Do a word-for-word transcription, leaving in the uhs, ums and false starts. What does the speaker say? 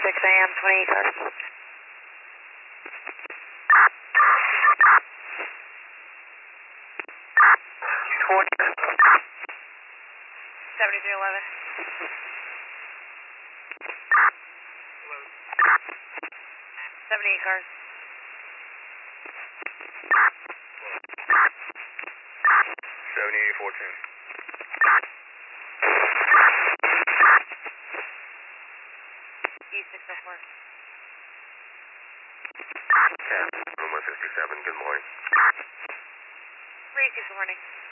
six A M, twenty-eight cars. twenty. seventy-three eleven. seventy-eight cars. seventy-eight fourteen. E six oh four. Yeah, room one sixty-seven, good morning. Three, good morning.